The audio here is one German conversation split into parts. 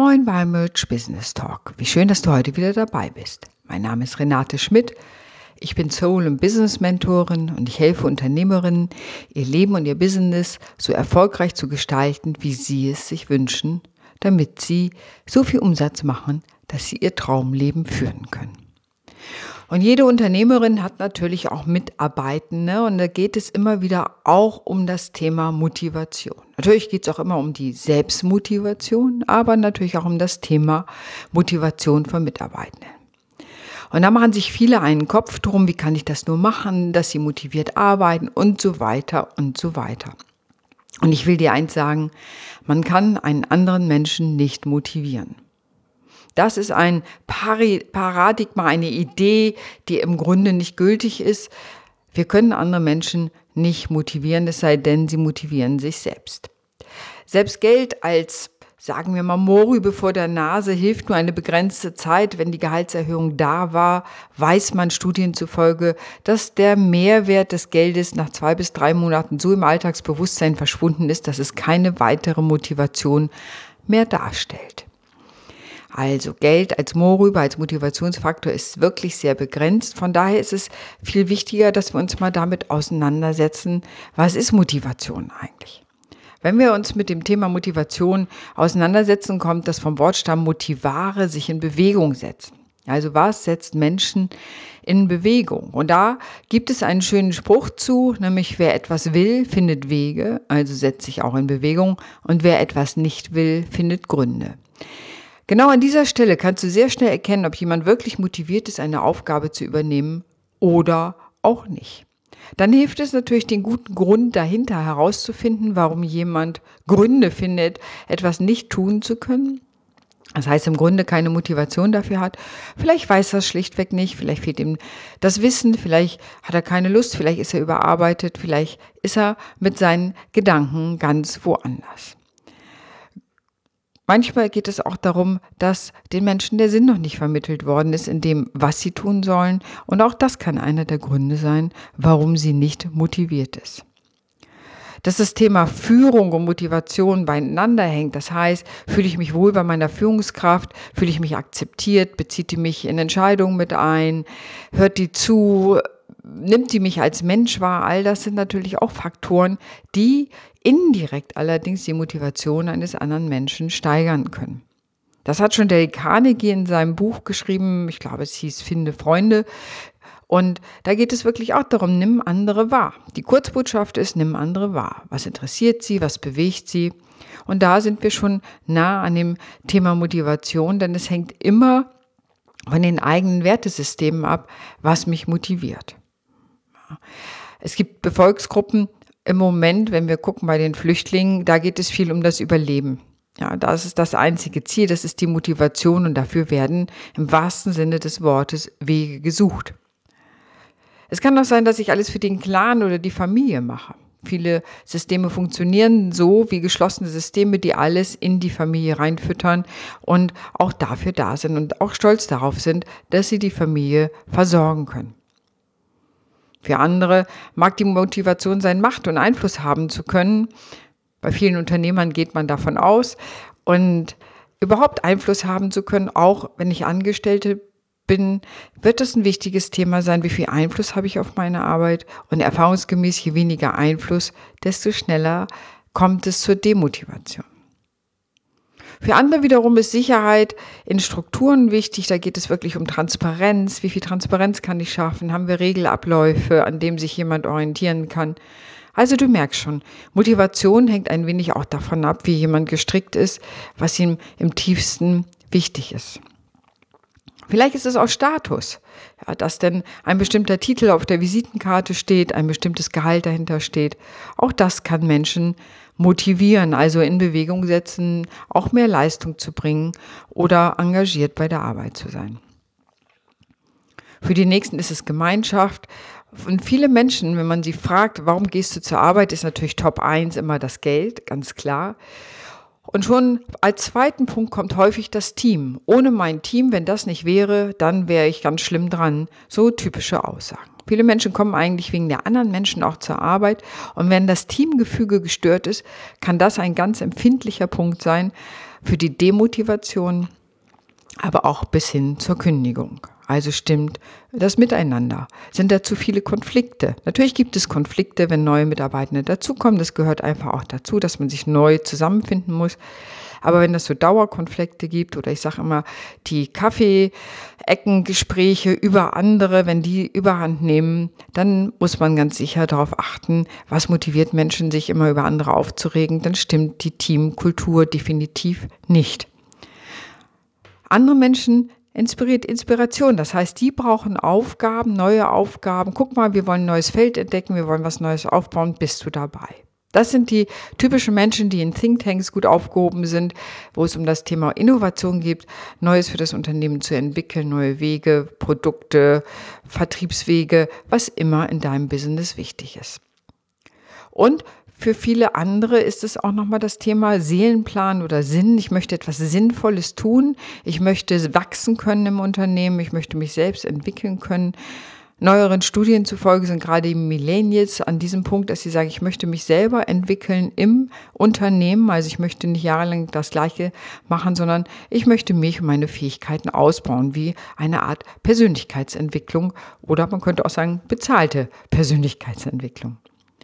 Moin beim Merch Business Talk. Wie schön, dass du heute wieder dabei bist. Mein Name ist Renate Schmidt. Ich bin Soul- und Business-Mentorin und ich helfe Unternehmerinnen, ihr Leben und ihr Business so erfolgreich zu gestalten, wie sie es sich wünschen, damit sie so viel Umsatz machen, dass sie ihr Traumleben führen können. Und jede Unternehmerin hat natürlich auch Mitarbeitende und da geht es immer wieder auch um das Thema Motivation. Natürlich geht es auch immer um die Selbstmotivation, aber natürlich auch um das Thema Motivation von Mitarbeitenden. Und da machen sich viele einen Kopf drum, wie kann ich das nur machen, dass sie motiviert arbeiten und so weiter und so weiter. Und ich will dir eins sagen, man kann einen anderen Menschen nicht motivieren. Das ist ein Paradigma, eine Idee, die im Grunde nicht gültig ist. Wir können andere Menschen nicht motivieren, es sei denn, sie motivieren sich selbst. Selbst Geld als, sagen wir mal, Mohrrübe vor der Nase hilft nur eine begrenzte Zeit. Wenn die Gehaltserhöhung da war, weiß man Studien zufolge, dass der Mehrwert des Geldes nach 2 bis 3 Monaten so im Alltagsbewusstsein verschwunden ist, dass es keine weitere Motivation mehr darstellt. Also Geld als Mohrrübe, als Motivationsfaktor ist wirklich sehr begrenzt. Von daher ist es viel wichtiger, dass wir uns mal damit auseinandersetzen, was ist Motivation eigentlich? Wenn wir uns mit dem Thema Motivation auseinandersetzen, kommt das vom Wortstamm motivare, sich in Bewegung setzen. Also was setzt Menschen in Bewegung? Und da gibt es einen schönen Spruch zu, nämlich wer etwas will, findet Wege, also setzt sich auch in Bewegung. Und wer etwas nicht will, findet Gründe. Genau an dieser Stelle kannst du sehr schnell erkennen, ob jemand wirklich motiviert ist, eine Aufgabe zu übernehmen oder auch nicht. Dann hilft es natürlich, den guten Grund dahinter herauszufinden, warum jemand Gründe findet, etwas nicht tun zu können. Das heißt, im Grunde keine Motivation dafür hat. Vielleicht weiß er es schlichtweg nicht, vielleicht fehlt ihm das Wissen, vielleicht hat er keine Lust, vielleicht ist er überarbeitet, vielleicht ist er mit seinen Gedanken ganz woanders. Manchmal geht es auch darum, dass den Menschen der Sinn noch nicht vermittelt worden ist in dem, was sie tun sollen. Und auch das kann einer der Gründe sein, warum sie nicht motiviert ist. Dass das Thema Führung und Motivation beieinander hängt, das heißt, fühle ich mich wohl bei meiner Führungskraft, fühle ich mich akzeptiert, bezieht die mich in Entscheidungen mit ein, hört die zu, nimmt die mich als Mensch wahr, all das sind natürlich auch Faktoren, die indirekt allerdings die Motivation eines anderen Menschen steigern können. Das hat schon Dale Carnegie in seinem Buch geschrieben, ich glaube, es hieß Finde Freunde. Und da geht es wirklich auch darum, nimm andere wahr. Die Kurzbotschaft ist, nimm andere wahr. Was interessiert sie, was bewegt sie? Und da sind wir schon nah an dem Thema Motivation, denn es hängt immer von den eigenen Wertesystemen ab, was mich motiviert. Es gibt Volksgruppen im Moment, wenn wir gucken bei den Flüchtlingen, da geht es viel um das Überleben. Ja, das ist das einzige Ziel, das ist die Motivation und dafür werden im wahrsten Sinne des Wortes Wege gesucht. Es kann auch sein, dass ich alles für den Clan oder die Familie mache. Viele Systeme funktionieren so wie geschlossene Systeme, die alles in die Familie reinfüttern und auch dafür da sind und auch stolz darauf sind, dass sie die Familie versorgen können. Für andere mag die Motivation sein, Macht und Einfluss haben zu können. Bei vielen Unternehmern geht man davon aus. Und überhaupt Einfluss haben zu können, auch wenn ich Angestellte bin, wird das ein wichtiges Thema sein. Wie viel Einfluss habe ich auf meine Arbeit? Und erfahrungsgemäß, je weniger Einfluss, desto schneller kommt es zur Demotivation. Für andere wiederum ist Sicherheit in Strukturen wichtig. Da geht es wirklich um Transparenz. Wie viel Transparenz kann ich schaffen? Haben wir Regelabläufe, an denen sich jemand orientieren kann? Also du merkst schon, Motivation hängt ein wenig auch davon ab, wie jemand gestrickt ist, was ihm im tiefsten wichtig ist. Vielleicht ist es auch Status, ja, dass denn ein bestimmter Titel auf der Visitenkarte steht, ein bestimmtes Gehalt dahinter steht. Auch das kann Menschen motivieren, also in Bewegung setzen, auch mehr Leistung zu bringen oder engagiert bei der Arbeit zu sein. Für die Nächsten ist es Gemeinschaft. Und viele Menschen, wenn man sie fragt, warum gehst du zur Arbeit, ist natürlich Top 1 immer das Geld, ganz klar. Und schon als zweiten Punkt kommt häufig das Team. Ohne mein Team, wenn das nicht wäre, dann wäre ich ganz schlimm dran. So typische Aussagen. Viele Menschen kommen eigentlich wegen der anderen Menschen auch zur Arbeit. Und wenn das Teamgefüge gestört ist, kann das ein ganz empfindlicher Punkt sein, für die Demotivation, aber auch bis hin zur Kündigung. Also stimmt das Miteinander. Sind da zu viele Konflikte? Natürlich gibt es Konflikte, wenn neue Mitarbeitende dazukommen. Das gehört einfach auch dazu, dass man sich neu zusammenfinden muss. Aber wenn es so Dauerkonflikte gibt oder ich sage immer, die Kaffee-Eckengespräche über andere, wenn die Überhand nehmen, dann muss man ganz sicher darauf achten, was motiviert Menschen, sich immer über andere aufzuregen. Dann stimmt die Teamkultur definitiv nicht. Andere Menschen inspiriert Inspiration. Das heißt, die brauchen Aufgaben, neue Aufgaben. Guck mal, wir wollen ein neues Feld entdecken, wir wollen was Neues aufbauen, bist du dabei? Das sind die typischen Menschen, die in Thinktanks gut aufgehoben sind, wo es um das Thema Innovation geht, Neues für das Unternehmen zu entwickeln, neue Wege, Produkte, Vertriebswege, was immer in deinem Business wichtig ist. Und für viele andere ist es auch nochmal das Thema Seelenplan oder Sinn. Ich möchte etwas Sinnvolles tun. Ich möchte wachsen können im Unternehmen. Ich möchte mich selbst entwickeln können. Neueren Studien zufolge sind gerade die Millennials an diesem Punkt, dass sie sagen, ich möchte mich selber entwickeln im Unternehmen. Also ich möchte nicht jahrelang das Gleiche machen, sondern ich möchte mich und meine Fähigkeiten ausbauen, wie eine Art Persönlichkeitsentwicklung oder man könnte auch sagen, bezahlte Persönlichkeitsentwicklung.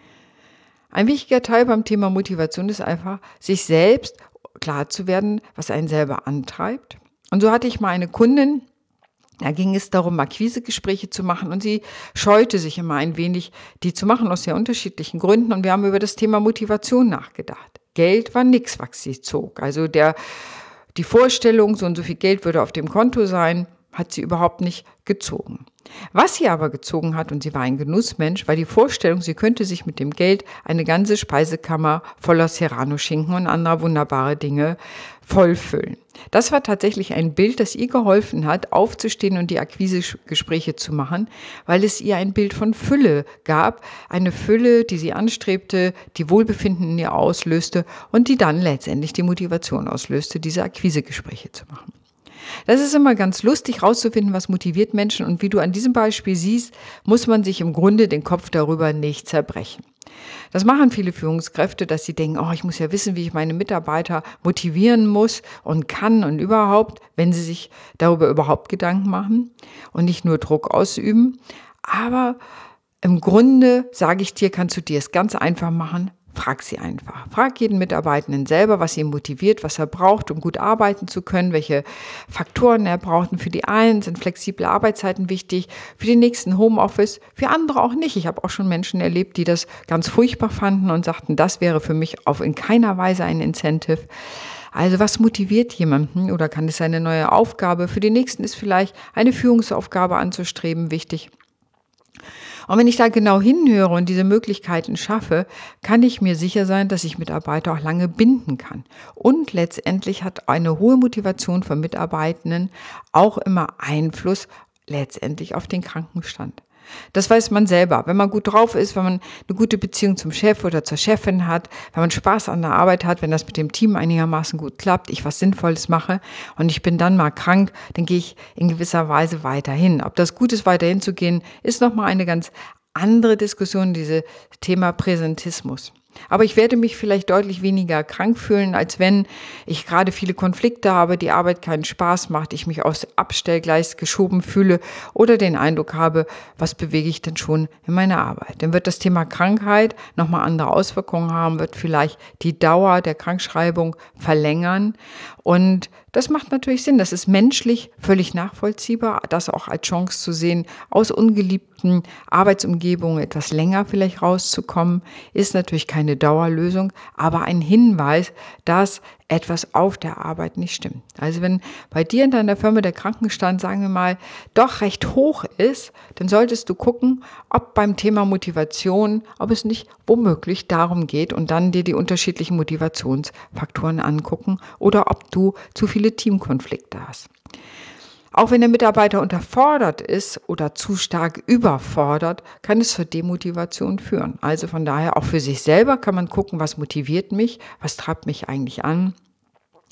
Ein wichtiger Teil beim Thema Motivation ist einfach, sich selbst klar zu werden, was einen selber antreibt. Und so hatte ich mal eine Kundin, da ging es darum, Akquisegespräche zu machen und sie scheute sich immer ein wenig, die zu machen aus sehr unterschiedlichen Gründen. Und wir haben über das Thema Motivation nachgedacht. Geld war nichts, was sie zog. Also die Vorstellung, so und so viel Geld würde auf dem Konto sein, hat sie überhaupt nicht gezogen. Was sie aber gezogen hat, und sie war ein Genussmensch, war die Vorstellung, sie könnte sich mit dem Geld eine ganze Speisekammer voller Serrano-Schinken und anderer wunderbare Dinge vollfüllen. Das war tatsächlich ein Bild, das ihr geholfen hat, aufzustehen und die Akquisegespräche zu machen, weil es ihr ein Bild von Fülle gab. Eine Fülle, die sie anstrebte, die Wohlbefinden in ihr auslöste und die dann letztendlich die Motivation auslöste, diese Akquisegespräche zu machen. Das ist immer ganz lustig, rauszufinden, was motiviert Menschen. Und wie du an diesem Beispiel siehst, muss man sich im Grunde den Kopf darüber nicht zerbrechen. Das machen viele Führungskräfte, dass sie denken, ich muss ja wissen, wie ich meine Mitarbeiter motivieren muss und kann und überhaupt, wenn sie sich darüber überhaupt Gedanken machen und nicht nur Druck ausüben. Aber im Grunde, sage ich dir, kannst du dir es ganz einfach machen. Frag sie einfach. Frag jeden Mitarbeitenden selber, was ihn motiviert, was er braucht, um gut arbeiten zu können, welche Faktoren er braucht. Und für die einen sind flexible Arbeitszeiten wichtig, für die nächsten Homeoffice, für andere auch nicht. Ich habe auch schon Menschen erlebt, die das ganz furchtbar fanden und sagten, das wäre für mich in keiner Weise ein Incentive. Also was motiviert jemanden oder kann es eine neue Aufgabe? Für die nächsten ist vielleicht eine Führungsaufgabe anzustreben wichtig. Und wenn ich da genau hinhöre und diese Möglichkeiten schaffe, kann ich mir sicher sein, dass ich Mitarbeiter auch lange binden kann. Und letztendlich hat eine hohe Motivation von Mitarbeitenden auch immer Einfluss letztendlich auf den Krankenstand. Das weiß man selber. Wenn man gut drauf ist, wenn man eine gute Beziehung zum Chef oder zur Chefin hat, wenn man Spaß an der Arbeit hat, wenn das mit dem Team einigermaßen gut klappt, ich was Sinnvolles mache und ich bin dann mal krank, dann gehe ich in gewisser Weise weiterhin. Ob das gut ist, weiterhin zu gehen, ist nochmal eine ganz andere Diskussion, dieses Thema Präsentismus. Aber ich werde mich vielleicht deutlich weniger krank fühlen, als wenn ich gerade viele Konflikte habe, die Arbeit keinen Spaß macht, ich mich aufs Abstellgleis geschoben fühle oder den Eindruck habe, was bewege ich denn schon in meiner Arbeit. Dann wird das Thema Krankheit nochmal andere Auswirkungen haben, wird vielleicht die Dauer der Krankschreibung verlängern und das macht natürlich Sinn. Das ist menschlich völlig nachvollziehbar, das auch als Chance zu sehen, aus ungeliebten Arbeitsumgebungen etwas länger vielleicht rauszukommen, ist natürlich keine Dauerlösung, aber ein Hinweis, dass etwas auf der Arbeit nicht stimmt. Also wenn bei dir in deiner Firma der Krankenstand, sagen wir mal, doch recht hoch ist, dann solltest du gucken, ob beim Thema Motivation, ob es nicht womöglich darum geht und dann dir die unterschiedlichen Motivationsfaktoren angucken oder ob du zu viele Teamkonflikte hast. Auch wenn der Mitarbeiter unterfordert ist oder zu stark überfordert, kann es zur Demotivation führen. Also von daher auch für sich selber kann man gucken, was motiviert mich, was treibt mich eigentlich an.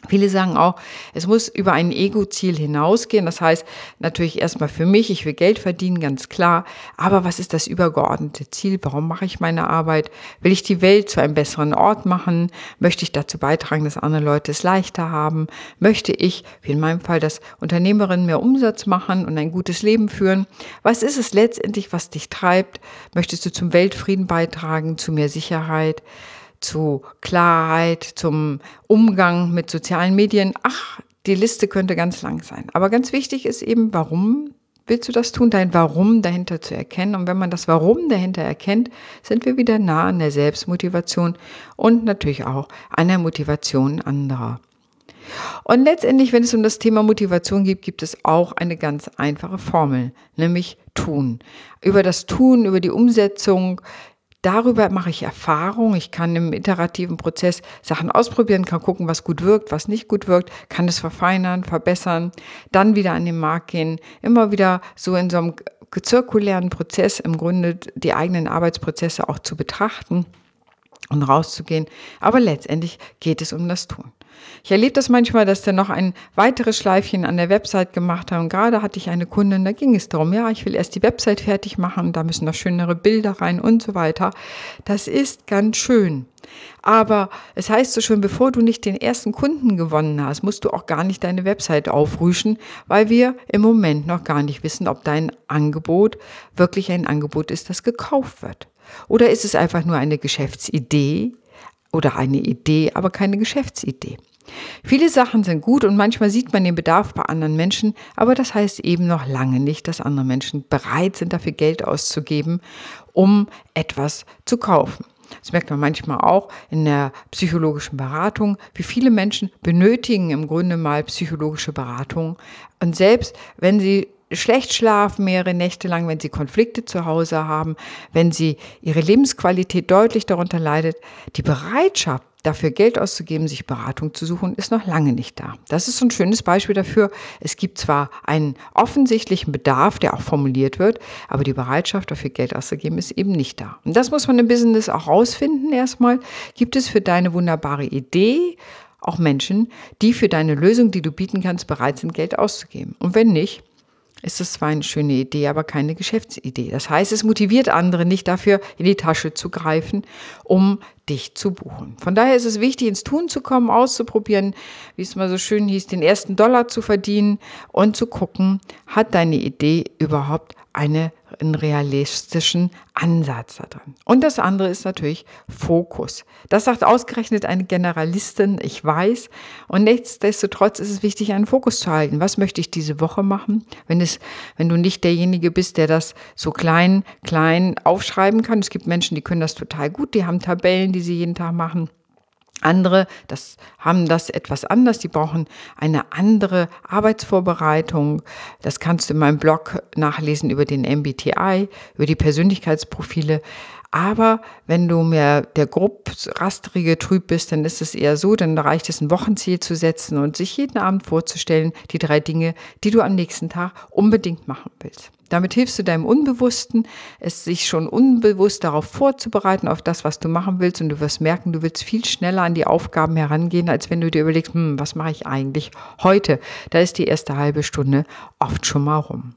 Viele sagen auch, es muss über ein Ego-Ziel hinausgehen. Das heißt, natürlich erstmal für mich, ich will Geld verdienen, ganz klar. Aber was ist das übergeordnete Ziel? Warum mache ich meine Arbeit? Will ich die Welt zu einem besseren Ort machen? Möchte ich dazu beitragen, dass andere Leute es leichter haben? Möchte ich, wie in meinem Fall, dass Unternehmerinnen mehr Umsatz machen und ein gutes Leben führen? Was ist es letztendlich, was dich treibt? Möchtest du zum Weltfrieden beitragen, zu mehr Sicherheit, zu Klarheit, zum Umgang mit sozialen Medien? Ach, die Liste könnte ganz lang sein. Aber ganz wichtig ist eben, warum willst du das tun, dein Warum dahinter zu erkennen. Und wenn man das Warum dahinter erkennt, sind wir wieder nah an der Selbstmotivation und natürlich auch an der Motivation anderer. Und letztendlich, wenn es um das Thema Motivation geht, gibt es auch eine ganz einfache Formel, nämlich tun. Über das Tun, über die Umsetzung, darüber mache ich Erfahrung. Ich kann im iterativen Prozess Sachen ausprobieren, kann gucken, was gut wirkt, was nicht gut wirkt, kann es verfeinern, verbessern, dann wieder an den Markt gehen, immer wieder so in so einem zirkulären Prozess im Grunde die eigenen Arbeitsprozesse auch zu betrachten und rauszugehen. Aber letztendlich geht es um das Tun. Ich erlebe das manchmal, dass dann noch ein weiteres Schleifchen an der Website gemacht haben. Und gerade hatte ich eine Kundin, da ging es darum, ja, ich will erst die Website fertig machen, da müssen noch schönere Bilder rein und so weiter. Das ist ganz schön. Aber es heißt so schön, bevor du nicht den ersten Kunden gewonnen hast, musst du auch gar nicht deine Website aufrüschen, weil wir im Moment noch gar nicht wissen, ob dein Angebot wirklich ein Angebot ist, das gekauft wird. Oder ist es einfach nur eine Geschäftsidee oder eine Idee, aber keine Geschäftsidee? Viele Sachen sind gut und manchmal sieht man den Bedarf bei anderen Menschen, aber das heißt eben noch lange nicht, dass andere Menschen bereit sind, dafür Geld auszugeben, um etwas zu kaufen. Das merkt man manchmal auch in der psychologischen Beratung, wie viele Menschen benötigen im Grunde mal psychologische Beratung. Und selbst wenn sie schlecht schlafen, mehrere Nächte lang, wenn sie Konflikte zu Hause haben, wenn sie ihre Lebensqualität deutlich darunter leidet, die Bereitschaft, dafür Geld auszugeben, sich Beratung zu suchen, ist noch lange nicht da. Das ist so ein schönes Beispiel dafür. Es gibt zwar einen offensichtlichen Bedarf, der auch formuliert wird, aber die Bereitschaft, dafür Geld auszugeben, ist eben nicht da. Und das muss man im Business auch rausfinden erstmal. Gibt es für deine wunderbare Idee auch Menschen, die für deine Lösung, die du bieten kannst, bereit sind, Geld auszugeben? Und wenn nicht, ist es zwar eine schöne Idee, aber keine Geschäftsidee. Das heißt, es motiviert andere nicht dafür, in die Tasche zu greifen, um dich zu buchen. Von daher ist es wichtig, ins Tun zu kommen, auszuprobieren, wie es mal so schön hieß, den ersten Dollar zu verdienen und zu gucken, hat deine Idee überhaupt einen realistischen Ansatz da drin. Und das andere ist natürlich Fokus. Das sagt ausgerechnet eine Generalistin, ich weiß. Und nichtsdestotrotz ist es wichtig, einen Fokus zu halten. Was möchte ich diese Woche machen? Wenn du nicht derjenige bist, der das so klein aufschreiben kann. Es gibt Menschen, die können das total gut, die haben Tabellen, die sie jeden Tag machen. Andere, haben das etwas anders, die brauchen eine andere Arbeitsvorbereitung. Das kannst du in meinem Blog nachlesen über den MBTI, über die Persönlichkeitsprofile. Aber wenn du mehr der rastrige Typ bist, dann ist es eher so, dann reicht es, ein Wochenziel zu setzen und sich jeden Abend vorzustellen, die 3 Dinge, die du am nächsten Tag unbedingt machen willst. Damit hilfst du deinem Unbewussten, es sich schon unbewusst darauf vorzubereiten, auf das, was du machen willst. Und du wirst merken, du willst viel schneller an die Aufgaben herangehen, als wenn du dir überlegst, was mache ich eigentlich heute? Da ist die erste halbe Stunde oft schon mal rum.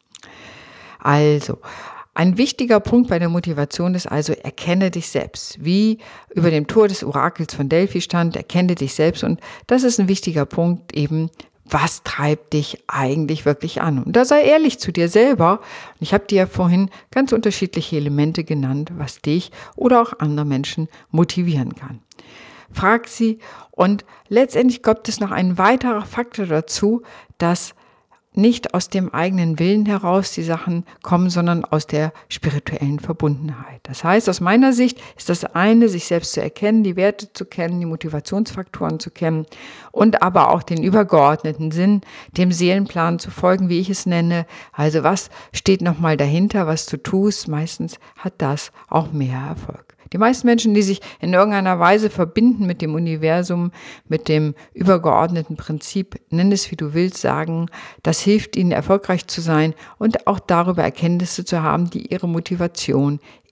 Also, ein wichtiger Punkt bei der Motivation ist also, erkenne dich selbst. Wie über dem Tor des Orakels von Delphi stand, erkenne dich selbst. Und das ist ein wichtiger Punkt eben, was treibt dich eigentlich wirklich an? Und da sei ehrlich zu dir selber. Ich habe dir ja vorhin ganz unterschiedliche Elemente genannt, was dich oder auch andere Menschen motivieren kann. Frag sie und letztendlich kommt es noch ein weiterer Faktor dazu, dass nicht aus dem eigenen Willen heraus die Sachen kommen, sondern aus der spirituellen Verbundenheit. Das heißt, aus meiner Sicht ist das eine, sich selbst zu erkennen, die Werte zu kennen, die Motivationsfaktoren zu kennen und aber auch den übergeordneten Sinn, dem Seelenplan zu folgen, wie ich es nenne. Also was steht nochmal dahinter, was du tust? Meistens hat das auch mehr Erfolg. Die meisten Menschen, die sich in irgendeiner Weise verbinden mit dem Universum, mit dem übergeordneten Prinzip, nenn es wie du willst, sagen, das hilft ihnen erfolgreich zu sein und auch darüber Erkenntnisse zu haben, die ihre Motivation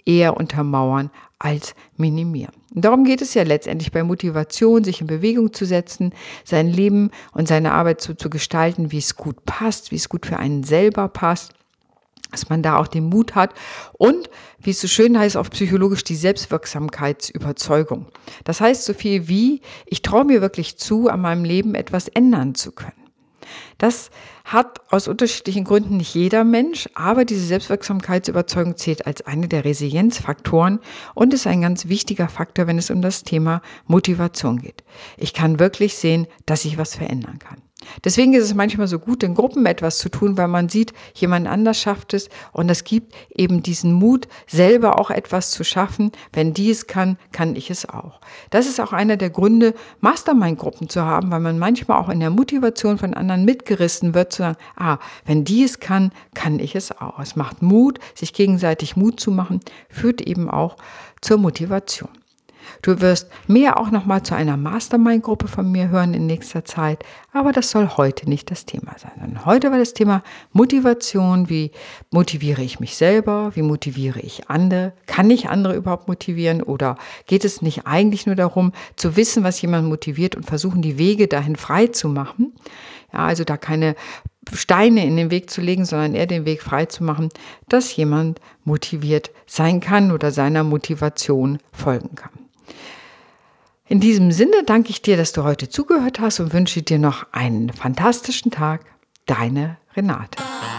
eher untermauern als minimieren. Und darum geht es ja letztendlich bei Motivation, sich in Bewegung zu setzen, sein Leben und seine Arbeit so zu gestalten, wie es gut passt, wie es gut für einen selber passt, dass man da auch den Mut hat und, wie es so schön heißt, auf psychologisch die Selbstwirksamkeitsüberzeugung. Das heißt so viel wie, ich traue mir wirklich zu, an meinem Leben etwas ändern zu können. Das hat aus unterschiedlichen Gründen nicht jeder Mensch, aber diese Selbstwirksamkeitsüberzeugung zählt als eine der Resilienzfaktoren und ist ein ganz wichtiger Faktor, wenn es um das Thema Motivation geht. Ich kann wirklich sehen, dass ich was verändern kann. Deswegen ist es manchmal so gut, in Gruppen etwas zu tun, weil man sieht, jemand anders schafft es und es gibt eben diesen Mut, selber auch etwas zu schaffen. Wenn die es kann, kann ich es auch. Das ist auch einer der Gründe, Mastermind-Gruppen zu haben, weil man manchmal auch in der Motivation von anderen mitgerissen wird, zu sagen, wenn die es kann, kann ich es auch. Es macht Mut, sich gegenseitig Mut zu machen, führt eben auch zur Motivation. Du wirst mehr auch nochmal zu einer Mastermind-Gruppe von mir hören in nächster Zeit, aber das soll heute nicht das Thema sein. Sondern heute war das Thema Motivation. Wie motiviere ich mich selber? Wie motiviere ich andere? Kann ich andere überhaupt motivieren? Oder geht es nicht eigentlich nur darum, zu wissen, was jemand motiviert und versuchen, die Wege dahin frei zu machen? Ja, also da keine Steine in den Weg zu legen, sondern eher den Weg frei zu machen, dass jemand motiviert sein kann oder seiner Motivation folgen kann. In diesem Sinne danke ich dir, dass du heute zugehört hast und wünsche dir noch einen fantastischen Tag. Deine Renate.